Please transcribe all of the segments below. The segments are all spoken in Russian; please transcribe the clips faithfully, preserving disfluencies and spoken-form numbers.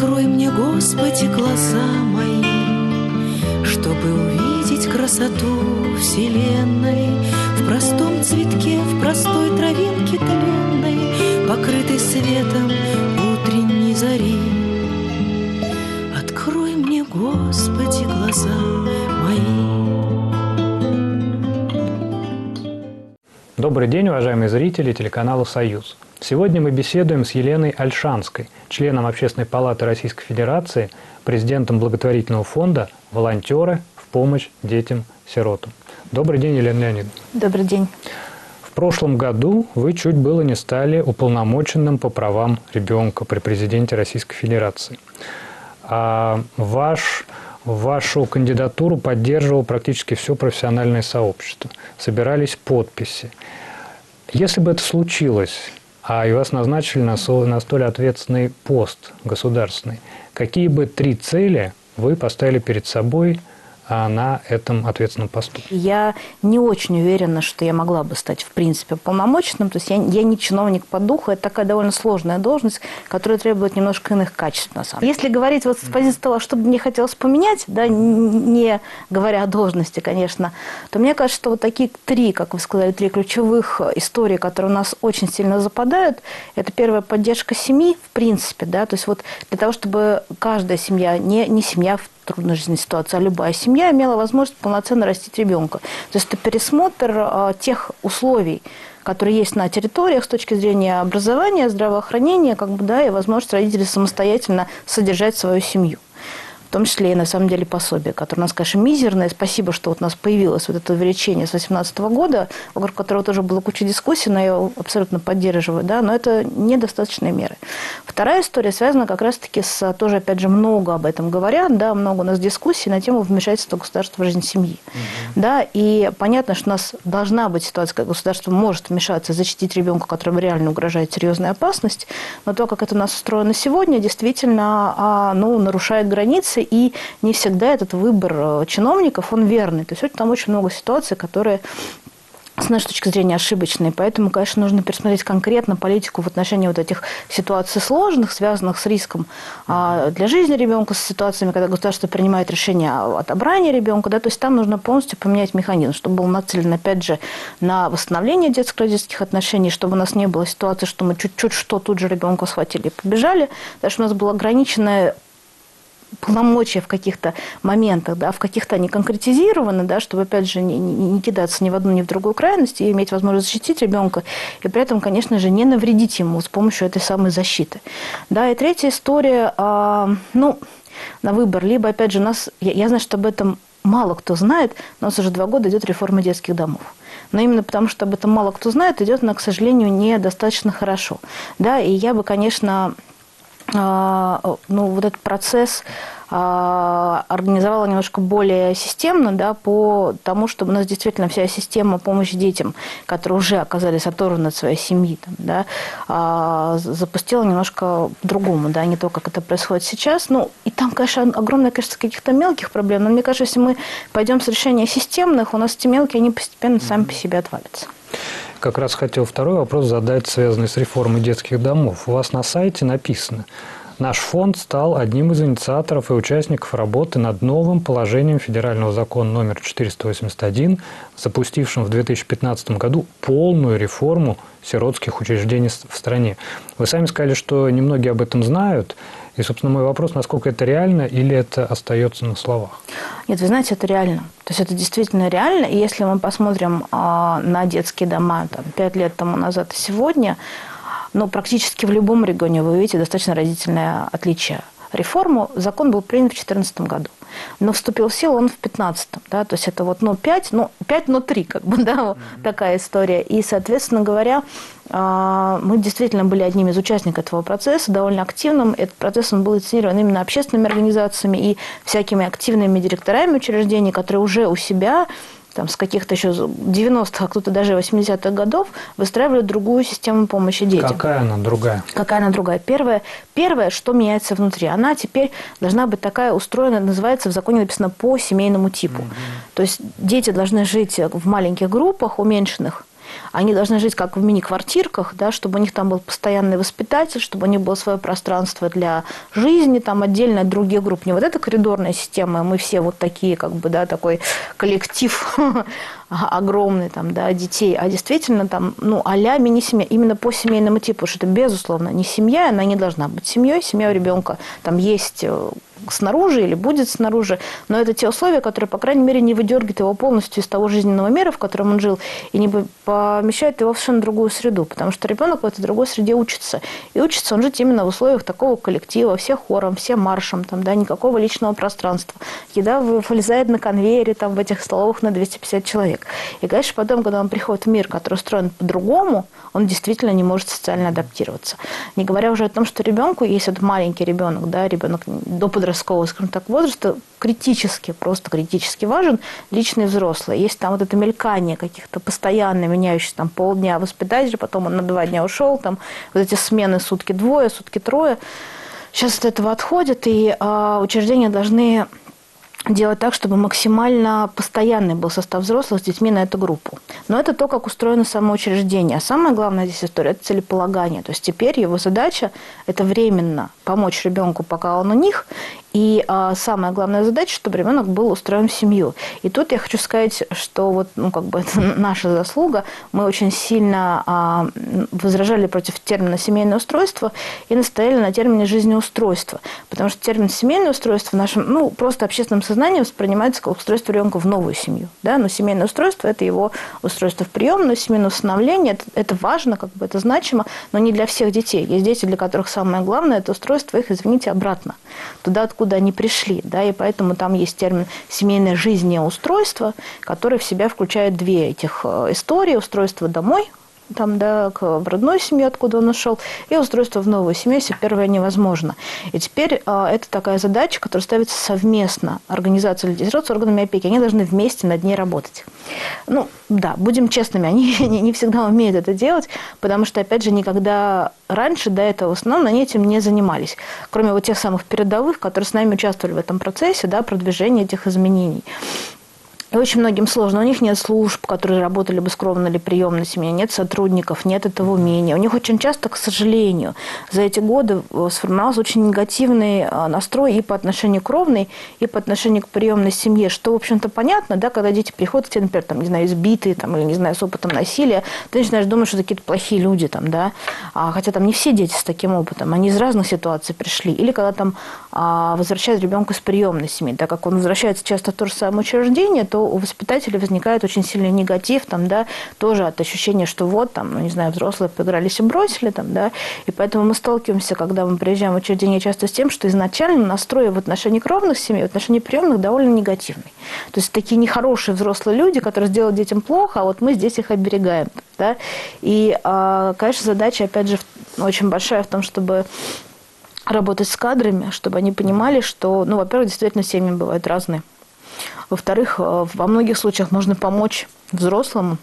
Открой мне, Господи, глаза мои, чтобы увидеть красоту вселенной в простом цветке, в простой травинке тленной, покрытой светом утренней зари. Открой мне, Господи, глаза мои. Добрый день, уважаемые зрители телеканала «Союз». Сегодня мы беседуем с Еленой Ольшанской, членом Общественной палаты Российской Федерации, президентом благотворительного фонда «Волонтеры в помощь детям-сиротам». Добрый день, Елена Леонидовна. Добрый день. В прошлом году вы чуть было не стали уполномоченным по правам ребенка при президенте Российской Федерации. А ваш, вашу кандидатуру поддерживало практически все профессиональное сообщество. Собирались подписи. Если бы это случилось, а и вас назначили на, со, на столь ответственный пост государственный, какие бы три цели вы поставили перед собой а на этом ответственном посту? Я не очень уверена, что я могла бы стать, в принципе, полномоченным. То есть я, я не чиновник по духу, это такая довольно сложная должность, которая требует немножко иных качеств, на самом деле. Если говорить вот с позиции того, что бы мне хотелось поменять, да, не говоря о должности, конечно, то мне кажется, что вот такие три, как вы сказали, три ключевых истории, которые у нас очень сильно западают, это первая — поддержка семьи, в принципе, да, то есть вот для того, чтобы каждая семья, не, не семья в трудной жизненной ситуации, а любая семья имела возможность полноценно растить ребенка. То есть это пересмотр а, тех условий, которые есть на территориях с точки зрения образования, здравоохранения, как бы, да, и возможность родителей самостоятельно содержать свою семью. В том числе и, на самом деле, пособие, которое у нас, конечно, мизерное. Спасибо, что вот у нас появилось вот это увеличение с две тысячи восемнадцатого года, вокруг которого тоже было куча дискуссий, но я его абсолютно поддерживаю, да, но это недостаточные меры. Вторая история связана как раз-таки с, тоже, опять же, много об этом говорят, да, много у нас дискуссий на тему вмешательства государства в жизнь семьи. Угу. Да, и понятно, что у нас должна быть ситуация, когда государство может вмешаться, защитить ребенка, которому реально угрожает серьезная опасность, но то, как это у нас устроено сегодня, действительно, ну, нарушает границы, и не всегда этот выбор чиновников, он верный. То есть там очень много ситуаций, которые, с нашей точки зрения, ошибочные. Поэтому, конечно, нужно пересмотреть конкретно политику в отношении вот этих ситуаций сложных, связанных с риском для жизни ребенка, с ситуациями, когда государство принимает решение о отобрании ребенка. Да, то есть там нужно полностью поменять механизм, чтобы был нацелен, опять же, на восстановление детско-родительских отношений, чтобы у нас не было ситуации, что мы чуть-чуть что тут же ребенка схватили и побежали, потому что у нас было ограниченное полномочия в каких-то моментах, да, в каких-то они конкретизированы, да, чтобы, опять же, не, не, не кидаться ни в одну, ни в другую крайность и иметь возможность защитить ребенка, и при этом, конечно же, не навредить ему с помощью этой самой защиты. Да, и третья история, а, ну, на выбор, либо, опять же, нас, я, я знаю, что об этом мало кто знает, но у нас уже два года идет реформа детских домов. Но именно потому, что об этом мало кто знает, идет она, к сожалению, недостаточно хорошо. Да, и я бы, конечно, ну, вот этот процесс организовала немножко более системно, да, по тому, чтобы у нас действительно вся система помощи детям, которые уже оказались оторваны от своей семьи, там, да, запустила немножко по-другому, да, не то, как это происходит сейчас. Ну, и там, конечно, огромное количество каких-то мелких проблем, но мне кажется, если мы пойдем с решения системных, у нас эти мелкие, они постепенно сами по себе отвалятся. Как раз хотел второй вопрос задать, связанный с реформой детских домов. У вас на сайте написано: наш фонд стал одним из инициаторов и участников работы над новым положением федерального закона номер четыреста восемьдесят один, запустившим в две тысячи пятнадцатом году полную реформу сиротских учреждений в стране. Вы сами сказали, что немногие об этом знают. И, собственно, мой вопрос, насколько это реально или это остается на словах? Нет, вы знаете, это реально. То есть это действительно реально. И если мы посмотрим а, на детские дома там, пять лет тому назад и сегодня, ну, практически в любом регионе вы увидите достаточно разительное отличие. Реформу, закон был принят в две тысячи четырнадцатом году, но вступил в силу он в две тысячи пятнадцатом. Да, то есть это вот, ну, пять, ну, пять, но три, как бы, да, mm-hmm. такая история. И, соответственно говоря, мы действительно были одним из участников этого процесса, довольно активным. Этот процесс он был инициирован именно общественными организациями и всякими активными директорами учреждений, которые уже у себя там, с каких-то еще девяностых, а кто-то даже восьмидесятых годов выстраивали другую систему помощи детям. Какая она другая? Какая она другая? Первое, первое, что меняется внутри, она теперь должна быть такая устроена, называется, в законе написано, по семейному типу. Mm-hmm. То есть дети должны жить в маленьких группах, уменьшенных, Они должны жить как в мини-квартирках, да, чтобы у них там был постоянный воспитатель, чтобы у них было свое пространство для жизни, там отдельно от других групп. Не вот эта коридорная система, мы все вот такие, как бы, да, такой коллектив огромный там, да, детей, а действительно там, ну, а-ля мини-семья, именно по семейному типу, что это, безусловно, не семья, она не должна быть семьей, семья у ребенка там есть снаружи или будет снаружи, но это те условия, которые, по крайней мере, не выдергивают его полностью из того жизненного мира, в котором он жил, и не помещают его в совершенно другую среду, потому что ребенок в этой другой среде учится. И учится он жить именно в условиях такого коллектива, все хором, все маршем, там, да, никакого личного пространства. Еда вылезает на конвейере там, в этих столовых на двести пятьдесят человек. И, конечно, потом, когда он приходит в мир, который устроен по-другому, он действительно не может социально адаптироваться. Не говоря уже о том, что ребенку, если вот маленький ребенок, да, ребенок до подросткового, скажем так, возраста, критически, просто критически важен личный взрослый. Есть там вот это мелькание каких-то постоянно меняющихся там полдня воспитателя, потом он на два дня ушел, там вот эти смены сутки двое, сутки трое. Сейчас от этого отходят, и э, учреждения должны делать так, чтобы максимально постоянный был состав взрослых с детьми на эту группу. Но это то, как устроено само учреждение. А самая главная здесь история – это целеполагание. То есть теперь его задача – это временно помочь ребенку, пока он у них. И а, самая главная задача, чтобы ребенок был устроен в семью. И тут я хочу сказать, что вот, ну, как бы это наша заслуга. Мы очень сильно а, возражали против термина «семейное устройство» и настояли на термине «жизнеустройство». Потому что термин «семейное устройство» в нашем, ну, просто общественном сознании воспринимается как устройство ребенка в новую семью. Да? Но семейное устройство – это его устройство в приемную, семейное усыновление. Это, это важно, как бы это значимо, но не для всех детей. Есть дети, для которых самое главное – это устройство их, извините, обратно. Туда, откуда куда они пришли, да, и поэтому там есть термин «семейное жизнеустройство», который в себя включает две этих истории: устройство домой, там, да, в родной семье, откуда он ушел, и устройство в новую семью, если первое невозможно. И теперь а, это такая задача, которая ставится совместно организацией людей с органами опеки. Они должны вместе над ней работать. Ну, да, будем честными, они не, не всегда умеют это делать, потому что, опять же, никогда раньше, до этого, в основном, они этим не занимались. Кроме вот тех самых передовых, которые с нами участвовали в этом процессе, да, продвижения этих изменений. И очень многим сложно. У них нет служб, которые работали бы с кровной или приемной семьей, нет сотрудников, нет этого умения. У них очень часто, к сожалению, за эти годы сформировался очень негативный настрой и по отношению к кровной, и по отношению к приемной семье, что, в общем-то, понятно, да, когда дети приходят к тебе, например, там, не знаю, избитые, там, или, не знаю, с опытом насилия, ты начинаешь думать, что это какие-то плохие люди, там, да, а, хотя там не все дети с таким опытом, они из разных ситуаций пришли. Или когда там а, возвращают ребенка из приемной семьи, так как он возвращается часто в то же самое учреждение, то у воспитателя возникает очень сильный негатив, там, да, тоже от ощущения, что вот, там, ну, не знаю, взрослые поигрались и бросили, там, да, и поэтому мы сталкиваемся, когда мы приезжаем в учреждение, часто с тем, что изначально настрой в отношении кровных семей, в отношении приемных довольно негативный. То есть такие нехорошие взрослые люди, которые сделают детям плохо, а вот мы здесь их оберегаем, да, и, конечно, задача, опять же, очень большая в том, чтобы работать с кадрами, чтобы они понимали, что, ну, во-первых, действительно, семьи бывают разные. Во-вторых, во многих случаях можно помочь взрослому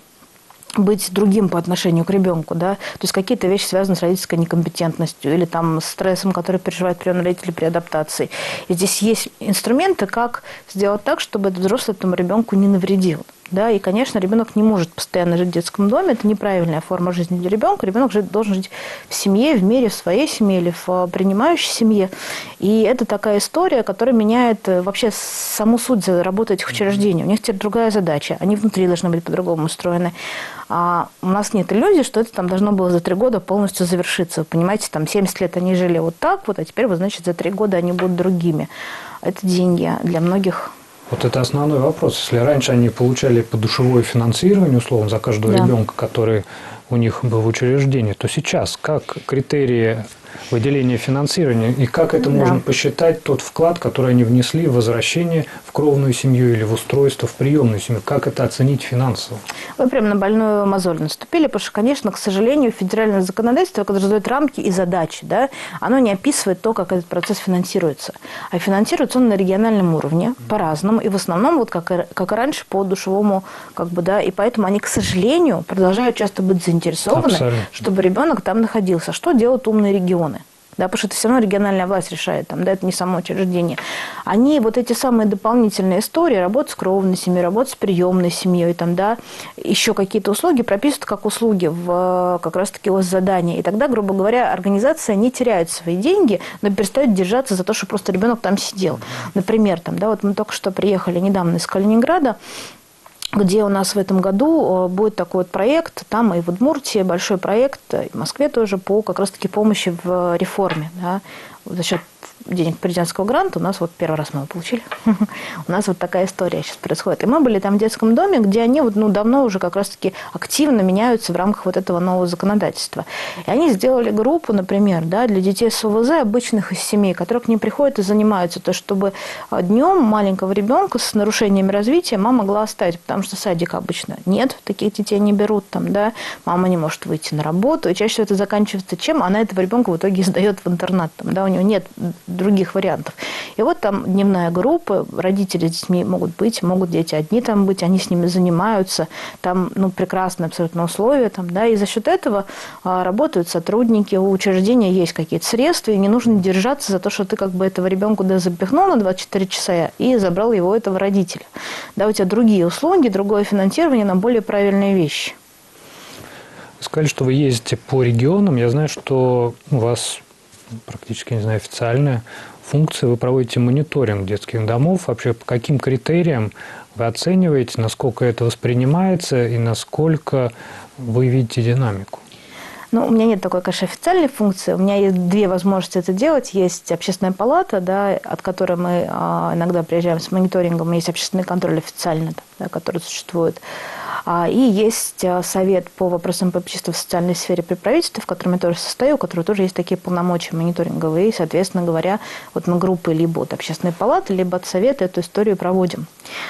быть другим по отношению к ребенку, да, то есть какие-то вещи связаны с родительской некомпетентностью или там с стрессом, который переживают приемные родители при адаптации. И здесь есть инструменты, как сделать так, чтобы этот взрослый этому ребенку не навредил. Да, и, конечно, ребенок не может постоянно жить в детском доме, это неправильная форма жизни для ребенка. Ребенок должен жить в семье, в мире, в своей семье или в принимающей семье. И это такая история, которая меняет вообще саму суть работы этих учреждений. У них теперь другая задача, они внутри должны быть по-другому устроены. А у нас нет иллюзий, что это там должно было за три года полностью завершиться. Вы понимаете, там семьдесят лет они жили вот так вот, а теперь, вот, значит, за три года они будут другими. Это деньги для многих. Вот это основной вопрос. Если раньше они получали подушевое финансирование, условно, за каждого да. ребенка, который у них был в учреждении, то сейчас как критерии выделения финансирования и как это да. можно посчитать тот вклад, который они внесли в возвращение в кровную семью или в устройство в приемную семью? Как это оценить финансово? Вы прямо на больную мозоль наступили, потому что, конечно, к сожалению, федеральное законодательство, которое задает рамки и задачи, да, оно не описывает то, как этот процесс финансируется. А финансируется он на региональном уровне по-разному, и в основном, вот как и, как и раньше, по душевому, как бы, да, и поэтому они, к сожалению, продолжают часто быть заинтересованы, абсолютно. Чтобы ребенок там находился. Что делают умные регионы? да, потому что это все равно региональная власть решает, там, да, это не само учреждение. Они вот эти самые дополнительные истории, работа с кровной семьей, работа с приемной семьей, там, да, еще какие-то услуги прописывают как услуги в как раз-таки задания. И тогда, грубо говоря, организация не теряет свои деньги, но перестает держаться за то, что просто ребенок там сидел. Например, там, да, вот мы только что приехали недавно из Калининграда, где у нас в этом году будет такой вот проект, там и в Удмуртии большой проект, и в Москве тоже, по как раз-таки помощи в реформе. Да, за счет денег президентского гранта у нас вот первый раз мы его получили. У нас вот такая история сейчас происходит. И мы были там в детском доме, где они вот, ну, давно уже как раз-таки активно меняются в рамках вот этого нового законодательства. И они сделали группу, например, да, для детей с ОВЗ, обычных из семей, которые к ним приходят и занимаются, то чтобы днем маленького ребенка с нарушениями развития мама могла оставить, потому что садик обычно нет, таких детей не берут, там, да, мама не может выйти на работу, и чаще всего это заканчивается чем? Она этого ребенка в итоге сдает в интернат, там, да, у него нет других вариантов. И вот там дневная группа, родители с детьми могут быть, могут дети одни там быть, они с ними занимаются, там, ну, прекрасные абсолютно условия, там, да, и за счет этого а, работают сотрудники, у учреждения есть какие-то средства, и не нужно держаться за то, что ты как бы этого ребенка да, запихнул на двадцать четыре часа и забрал его этого родителя. Да, у тебя другие услуги, другое финансирование на более правильные вещи. Вы сказали, что вы ездите по регионам. Я знаю, что у вас практически, не знаю, официальная функция. Вы проводите мониторинг детских домов. Вообще, по каким критериям вы оцениваете, насколько это воспринимается и насколько вы видите динамику? Ну, у меня нет такой, конечно, официальной функции. У меня есть две возможности это делать. Есть общественная палата, да, от которой мы а, иногда приезжаем с мониторингом. Есть общественный контроль официальный, да, который существует. А, и есть совет по вопросам попечительства в социальной сфере при правительстве, в котором я тоже состою, у которого тоже есть такие полномочия мониторинговые. И, соответственно говоря, вот мы группы либо от общественной палаты, либо от совета эту историю проводим.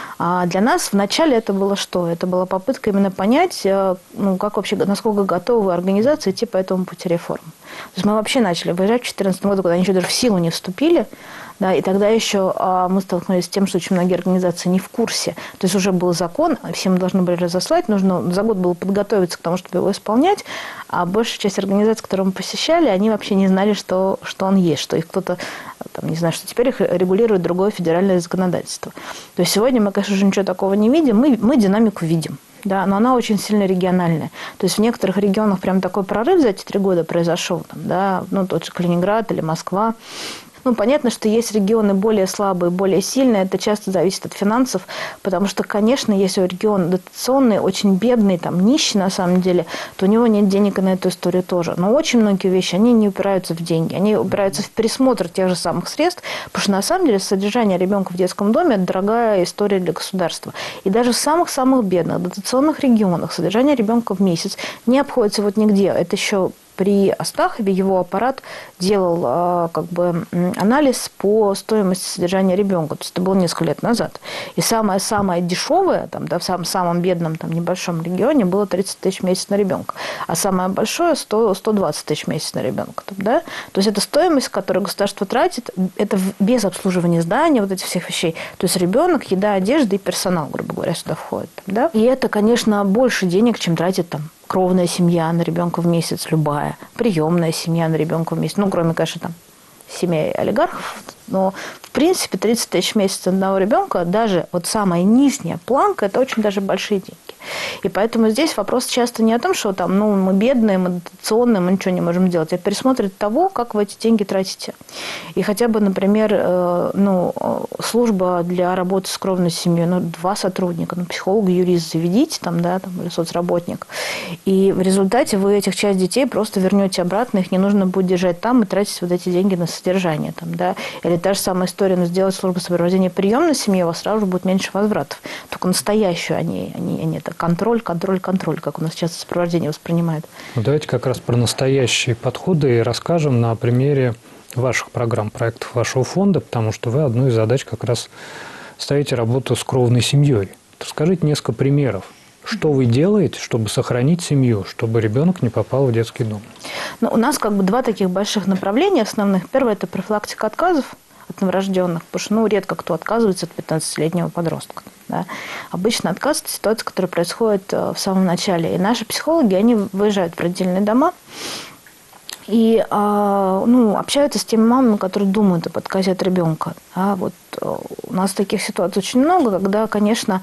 А для нас вначале это было что? Это была попытка именно понять, ну, как вообще, насколько готовы организации идти по этому пути реформ. То есть мы вообще начали выезжать в две тысячи четырнадцатом году, когда они еще даже в силу не вступили. Да, и тогда еще а, мы столкнулись с тем, что очень многие организации не в курсе. То есть уже был закон, все мы должны были разослать, нужно за год было подготовиться к тому, чтобы его исполнять. А большая часть организаций, которые мы посещали, они вообще не знали, что, что он есть, что их кто-то, там, не знаю, что теперь их регулирует другое федеральное законодательство. То есть сегодня мы, конечно же, ничего такого не видим, мы, мы динамику видим. Да, но она очень сильно региональная. То есть в некоторых регионах прям такой прорыв за эти три года произошел. Там, да, ну, тот же Калининград или Москва. Ну, понятно, что есть регионы более слабые, более сильные. Это часто зависит от финансов, потому что, конечно, если регион дотационный, очень бедный, там, нищий на самом деле, то у него нет денег и на эту историю тоже. Но очень многие вещи, они не упираются в деньги. Они упираются в пересмотр тех же самых средств, потому что, на самом деле, содержание ребенка в детском доме – это дорогая история для государства. И даже в самых-самых бедных дотационных регионах содержание ребенка в месяц не обходится вот нигде. Это еще при Астахове его аппарат делал как бы анализ по стоимости содержания ребенка. То есть это было несколько лет назад. И самое-самое дешевое, там, да, в самом, самом бедном там, небольшом регионе было тридцать тысяч в месяц на ребенка. А самое большое сто, сто двадцать тысяч в месяц на ребенка. Там, да? То есть это стоимость, которую государство тратит, это без обслуживания здания, вот этих всех вещей. То есть ребенок, еда, одежда и персонал, грубо говоря, сюда входит. Там, да? И это, конечно, больше денег, чем тратит там кровная семья на ребенка в месяц, любая, приемная семья на ребенка в месяц, ну, кроме, конечно, там, семей олигархов, но, в принципе, тридцать тысяч в месяц одного ребенка, даже вот самая нижняя планка, это очень даже большие деньги. И поэтому здесь вопрос часто не о том, что там, ну, мы бедные, мы дотационные, мы ничего не можем делать, а пересмотр того, как вы эти деньги тратите. И хотя бы, например, э, ну, служба для работы с кровной семьей, ну, два сотрудника, ну, психолог, юрист заведите там, да, там, или соцработник. И в результате вы этих часть детей просто вернете обратно, их не нужно будет держать там и тратить вот эти деньги на содержание. Там, да. Или та же самая история, но сделать службу сопровождения приемной семьи, у вас сразу же будет меньше возвратов. Только настоящую они, они, они это контроль, контроль, контроль, как у нас сейчас сопровождение воспринимает. Ну, давайте как раз про настоящие подходы и расскажем на примере ваших программ, проектов вашего фонда, потому что вы одну из задач как раз ставите работу с кровной семьей. Расскажите несколько примеров. Что вы делаете, чтобы сохранить семью, чтобы ребенок не попал в детский дом? Ну, у нас как бы два таких больших направления основных. Первое – это профилактика отказов от новорожденных, потому что ну, редко кто отказывается от пятнадцатилетнего подростка. Да. Обычно отказ – это ситуация, которая происходит в самом начале. И наши психологи, они выезжают в родильные дома И ну, общаются с теми мамами, которые думают об отказе от ребенка. А вот у нас таких ситуаций очень много, когда, конечно,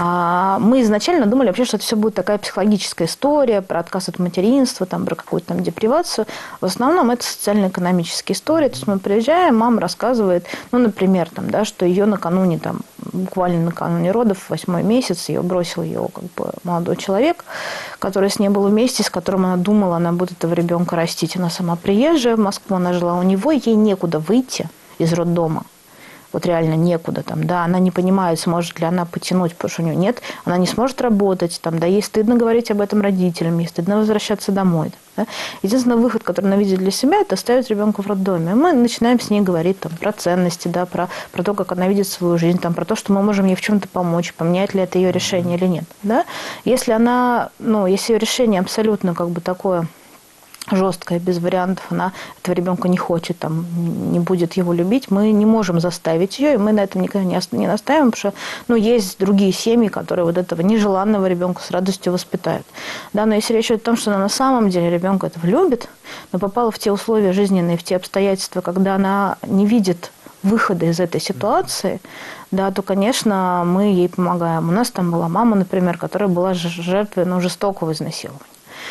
мы изначально думали вообще, что это все будет такая психологическая история про отказ от материнства, там, про какую-то там депривацию. В основном это социально-экономические истории. То есть мы приезжаем, мама рассказывает, ну, например, там, да, что ее накануне, там, буквально накануне родов, восьмой месяц, ее бросил ее как бы молодой человек, который с ней был вместе, с которым она думала, она будет этого ребенка растить. Она сама приезжая в Москву, она жила у него, ей некуда выйти из роддома. Вот реально некуда там, да, она не понимает, сможет ли она потянуть, потому что у нее нет, она не сможет работать, там, да, ей стыдно говорить об этом родителям, ей стыдно возвращаться домой. Да. Единственный выход, который она видит для себя, это оставить ребенка в роддоме. Мы начинаем с ней говорить там, про ценности, да, про, про то, как она видит свою жизнь, там, про то, что мы можем ей в чем-то помочь, поменяет ли это ее решение или нет. Да. Если она, ну, если ее решение абсолютно как бы такое жесткая, без вариантов, она этого ребенка не хочет, там, не будет его любить, мы не можем заставить ее, и мы на этом никогда не, не настаиваем, потому что ну, есть другие семьи, которые вот этого нежеланного ребенка с радостью воспитают. Да, но если речь идет о том, что она на самом деле ребенка этого любит, но попала в те условия жизненные, в те обстоятельства, когда она не видит выхода из этой ситуации, да, то, конечно, мы ей помогаем. У нас там была мама, например, которая была жертвой ну, жестокого изнасилования.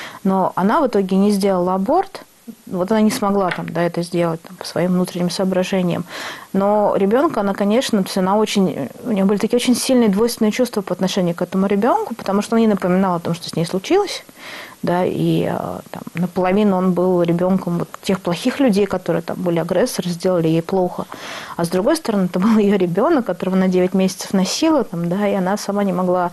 Но она в итоге не сделала аборт, вот она не смогла там, да, это сделать там, по своим внутренним соображениям. Но ребенка, она, конечно, то есть она очень, у нее были такие очень сильные двойственные чувства по отношению к этому ребенку, потому что она не напоминала о том, что с ней случилось, да, и там, наполовину он был ребенком вот тех плохих людей, которые там были агрессоры, сделали ей плохо. А с другой стороны, это был ее ребенок, которого она девять месяцев носила, там, да, и она сама не могла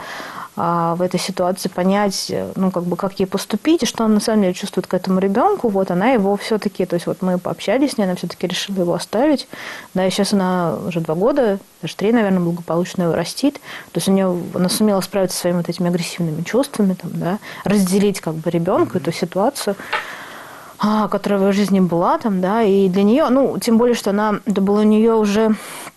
в этой ситуации понять, ну, как бы, как ей поступить, и что она на самом деле чувствует к этому ребенку. Вот она его все-таки, то есть вот мы пообщались с ней, она все-таки решила его оставить. Да, и сейчас она уже два года, даже три, наверное, благополучно его растит. То есть у нее, она сумела справиться со своими вот этими агрессивными чувствами, там, да, разделить как бы ребенка, эту ситуацию, которая в ее жизни была, там, да, и для нее, ну, тем более, что она, это было у нее уже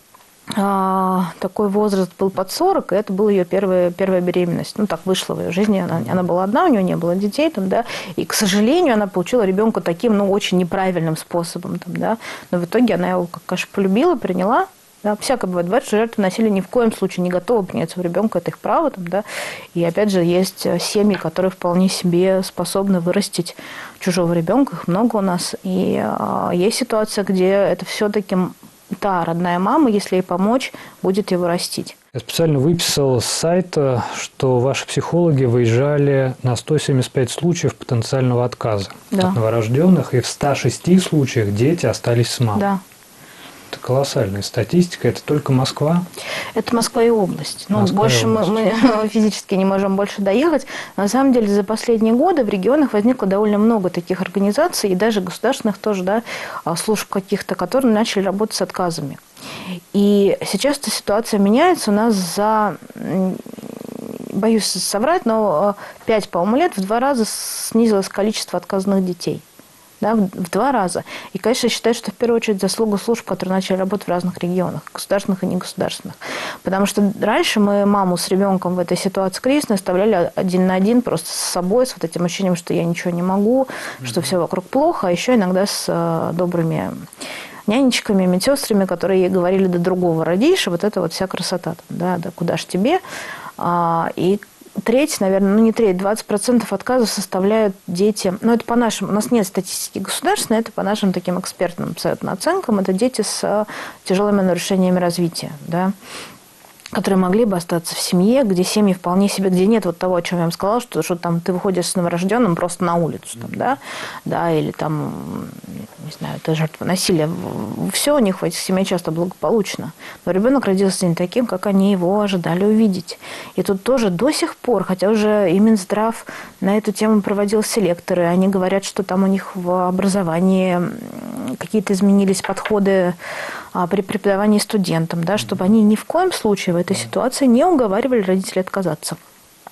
такой возраст был под сорок, и это была ее первая, первая беременность. Ну, так вышло в ее жизни. Она, она была одна, у нее не было детей. Там, да, и, к сожалению, она получила ребенка таким, ну, очень неправильным способом. Там, да, но в итоге она его, как, конечно, полюбила, приняла. Да, всякое бывает. Бывает, что жертвы насилия ни в коем случае не готовы принять своего ребенка, это их право. Там, да. И, опять же, есть семьи, которые вполне себе способны вырастить чужого ребенка. Их много у нас. И а, есть ситуация, где это все-таки та родная мама, если ей помочь, будет его растить. Я специально выписал с сайта, что ваши психологи выезжали на сто семьдесят пять случаев потенциального отказа да. от новорожденных, и в ста шести случаях дети остались с мамой. Да. Это колоссальная статистика. Это только Москва? Это Москва и область. Ну, Москва больше и область. Мы, мы физически не можем больше доехать. На самом деле, за последние годы в регионах возникло довольно много таких организаций, и даже государственных тоже, да, служб каких-то, которые начали работать с отказами. И сейчас эта ситуация меняется. У нас за, боюсь соврать, но пять, по-моему, лет в два раза снизилось количество отказанных детей. Да, в, в два раза. И, конечно, я считаю, что в первую очередь заслуга служб, которые начали работать в разных регионах, государственных и негосударственных. Потому что раньше мы маму с ребенком в этой ситуации кризисной оставляли один на один просто с собой, с вот этим ощущением, что я ничего не могу, mm-hmm. что все вокруг плохо, а еще иногда с э, добрыми нянечками, медсестрами, которые ей говорили: до другого родишь, вот это вот вся красота. Да, да, куда ж тебе? А, и треть, наверное, ну не треть, двадцать процентов отказов составляют дети. Ну, это по нашим, у нас нет статистики государственной, это по нашим таким экспертным абсолютно оценкам. Это дети с тяжелыми нарушениями развития, да, которые могли бы остаться в семье, где семьи вполне себе, где нет вот того, о чем я вам сказала, что, что там ты выходишь с новорожденным просто на улицу, там, да, да, или там, не знаю, это жертва насилия. Все у них в этих семьях часто благополучно. Но ребенок родился не таким, как они его ожидали увидеть. И тут тоже до сих пор, хотя уже и Минздрав на эту тему проводил селекторы, они говорят, что там у них в образовании какие-то изменились подходы при преподавании студентам, да, чтобы они ни в коем случае в этой ситуации не уговаривали родителей отказаться.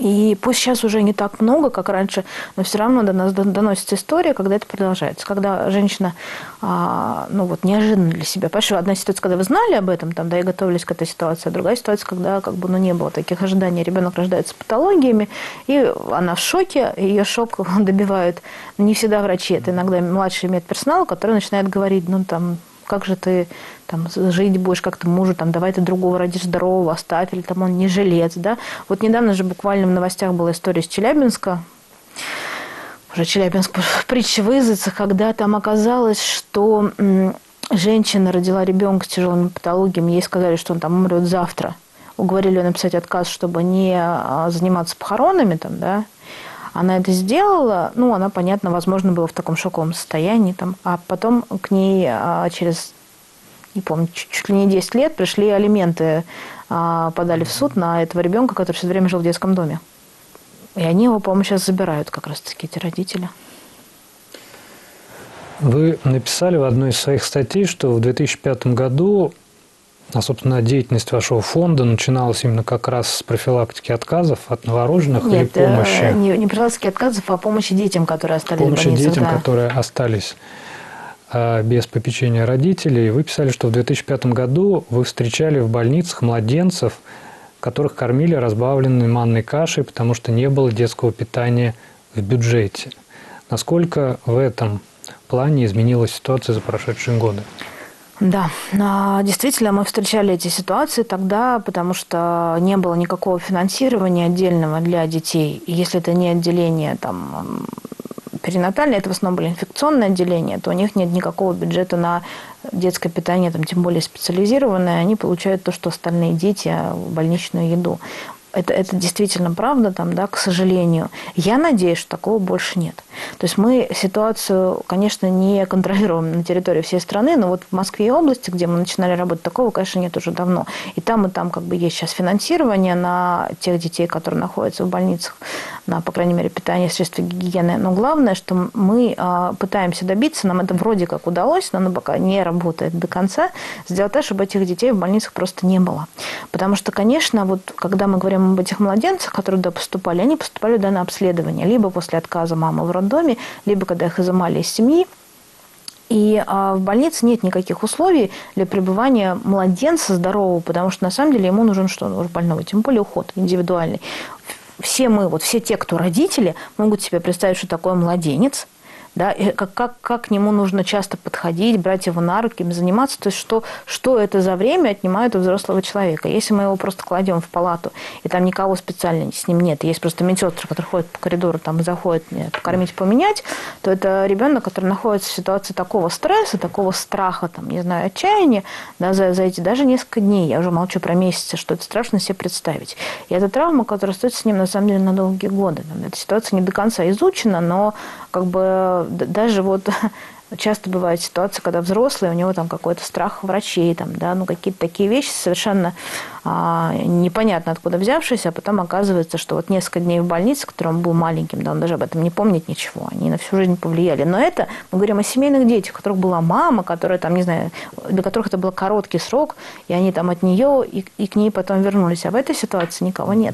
И пусть сейчас уже не так много, как раньше, но все равно до нас доносится история, когда это продолжается. Когда женщина, а, ну вот, неожиданно для себя. Понимаешь, одна ситуация, когда вы знали об этом, там, да, и готовились к этой ситуации, а другая ситуация, когда как бы, ну, не было таких ожиданий. Ребенок рождается с патологиями, и она в шоке, ее шок добивают не всегда врачи, это иногда младший медперсонал, который начинает говорить, ну, там, как же ты там, жить будешь, как ты мужу, там, давай ты другого родишь здорового, оставь, или там он не жилец, да. Вот недавно же буквально в новостях была история из Челябинска, уже Челябинск притча в языцах, когда там оказалось, что женщина родила ребенка с тяжелыми патологиями, ей сказали, что он там умрет завтра. Уговорили ее написать отказ, чтобы не заниматься похоронами, там, да. Она это сделала, ну, она, понятно, возможно, была в таком шоковом состоянии, там, а потом к ней а, через, не помню, чуть, чуть ли не десять лет пришли алименты, а, подали в суд на этого ребенка, который все время жил в детском доме. И они его, по-моему, сейчас забирают, как раз-таки, эти родители. Вы написали в одной из своих статей, что в две тысячи пятом году, а, собственно, деятельность вашего фонда начиналась именно как раз с профилактики отказов от новорожденных или помощи? Нет, не, не профилактики отказов, а помощи детям, которые остались помощи в больницах. детям, да. которые остались а, без попечения родителей. Вы писали, что в две тысячи пятом году вы встречали в больницах младенцев, которых кормили разбавленной манной кашей, потому что не было детского питания в бюджете. Насколько в этом плане изменилась ситуация за прошедшие годы? Да, действительно, мы встречали эти ситуации тогда, потому что не было никакого финансирования отдельного для детей. И если это не отделение там, перинатальное, это в основном были инфекционные отделения, то у них нет никакого бюджета на детское питание, там, тем более специализированное. Они получают то, что остальные дети, больничную еду. Это, это действительно правда, там, да, к сожалению. Я надеюсь, что такого больше нет. То есть мы ситуацию, конечно, не контролируем на территории всей страны, но вот в Москве и области, где мы начинали работать, такого, конечно, нет уже давно. И там, и там как бы есть сейчас финансирование на тех детей, которые находятся в больницах, на, по крайней мере, питание, средства гигиены. Но главное, что мы а, пытаемся добиться, нам это вроде как удалось, но оно пока не работает до конца, сделать так, чтобы этих детей в больницах просто не было. Потому что, конечно, вот когда мы говорим об этих младенцах, которые туда поступали, они поступали туда на обследование, либо после отказа мамы в роддоме, либо когда их изымали из семьи. И а, в больнице нет никаких условий для пребывания младенца здорового, потому что на самом деле ему нужен что? Нужен больного, тем более уход индивидуальный. Все мы, вот все те, кто родители, могут себе представить, что такое младенец. Да, и как, как, как к нему нужно часто подходить, брать его на руки, им заниматься. То есть, что, что это за время отнимает у взрослого человека. Если мы его просто кладем в палату, и там никого специально с ним нет, есть просто медсестры, которые ходят по коридору там, и заходят покормить, поменять, то это ребенок, который находится в ситуации такого стресса, такого страха, там, не знаю, отчаяния, да, за, за эти даже несколько дней, я уже молчу про месяцы, что это страшно себе представить. И это травма, которая остается с ним, на самом деле, на долгие годы. Эта ситуация не до конца изучена, но как бы даже вот часто бывает ситуация, когда взрослый, у него там какой-то страх врачей, там, да, ну какие-то такие вещи совершенно а, непонятно откуда взявшиеся, а потом оказывается, что вот несколько дней в больнице, который он был маленьким, да, он даже об этом не помнит ничего, они на всю жизнь повлияли. Но это, мы говорим о семейных детях, у которых была мама, которая там, не знаю, для которых это был короткий срок, и они там от нее и, и к ней потом вернулись. А в этой ситуации никого нет.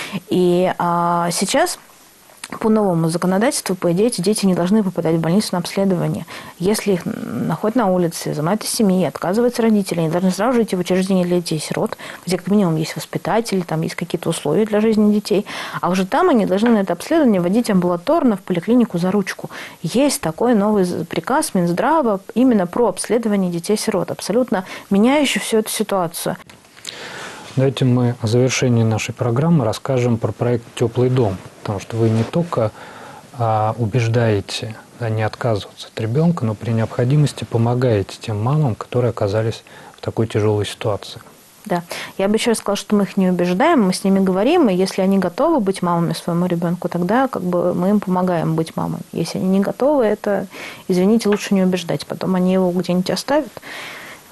И а, сейчас по новому законодательству, по идее, эти дети не должны попадать в больницу на обследование. Если их находят на улице, изымают из семьи, отказываются родители, они должны сразу же идти в учреждение для детей-сирот, где как минимум есть воспитатели, там есть какие-то условия для жизни детей. А уже там они должны на это обследование водить амбулаторно в поликлинику за ручку. Есть такой новый приказ Минздрава именно про обследование детей-сирот, абсолютно меняющий всю эту ситуацию. Давайте мы в завершении нашей программы расскажем про проект «Теплый дом», потому что вы не только а, убеждаете, да, не отказываться от ребенка, но при необходимости помогаете тем мамам, которые оказались в такой тяжелой ситуации. Да, я бы еще раз сказала, что мы их не убеждаем, мы с ними говорим, и если они готовы быть мамами своему ребенку, тогда как бы мы им помогаем быть мамой. Если они не готовы, это, извините, лучше не убеждать, потом они его где-нибудь оставят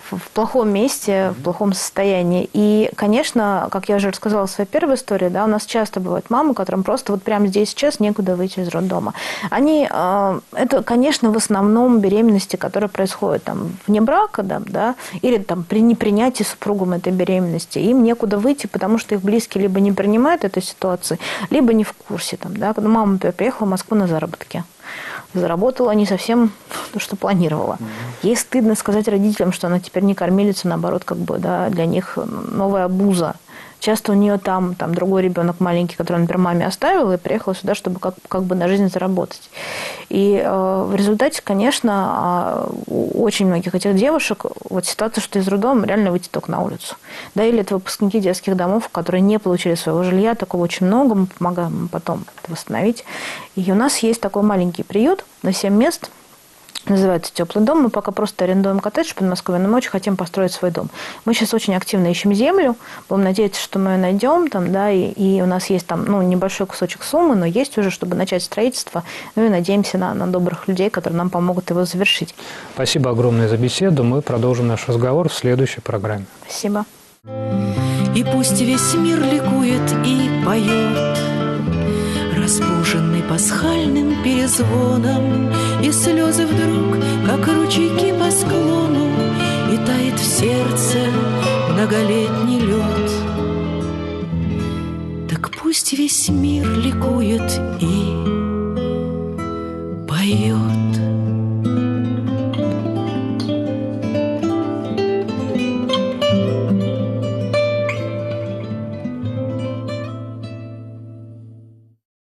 в плохом месте, в плохом состоянии. И, конечно, как я уже рассказала в своей первой истории, да, у нас часто бывают мамы, которым просто вот прямо здесь сейчас некуда выйти из роддома. Они, это, конечно, в основном беременности, которые происходят там вне брака, да, да, или там при непринятии супругом этой беременности. Им некуда выйти, потому что их близкие либо не принимают этой ситуации, либо не в курсе. Там, да. Когда мама, например, приехала в Москву на заработки, заработала не совсем то, что планировала. Mm-hmm. Ей стыдно сказать родителям, что она теперь не кормилица, наоборот, как бы, да, для них новая обуза. Часто у нее там, там другой ребенок маленький, который, например, маме оставила, и приехала сюда, чтобы как, как бы на жизнь заработать. И э, в результате, конечно, у очень многих этих девушек вот ситуация, что из роддома реально выйти только на улицу. Да, или это выпускники детских домов, которые не получили своего жилья, такого очень много, мы помогаем потом это восстановить. И у нас есть такой маленький приют на семь мест, называется «Теплый дом». Мы пока просто арендуем коттедж в Подмосковье, но мы очень хотим построить свой дом. Мы сейчас очень активно ищем землю. Будем надеяться, что мы ее найдем. Там, да, и, и у нас есть там ну, небольшой кусочек суммы, но есть уже, чтобы начать строительство. Ну и надеемся на, на добрых людей, которые нам помогут его завершить. Спасибо огромное за беседу. Мы продолжим наш разговор в следующей программе. Спасибо. И пусть весь мир ликует и поет, разбуженный пасхальным перезвоном, и слезы вдруг, как ручейки по склону, и тает в сердце многолетний лед. Так пусть весь мир ликует и поет.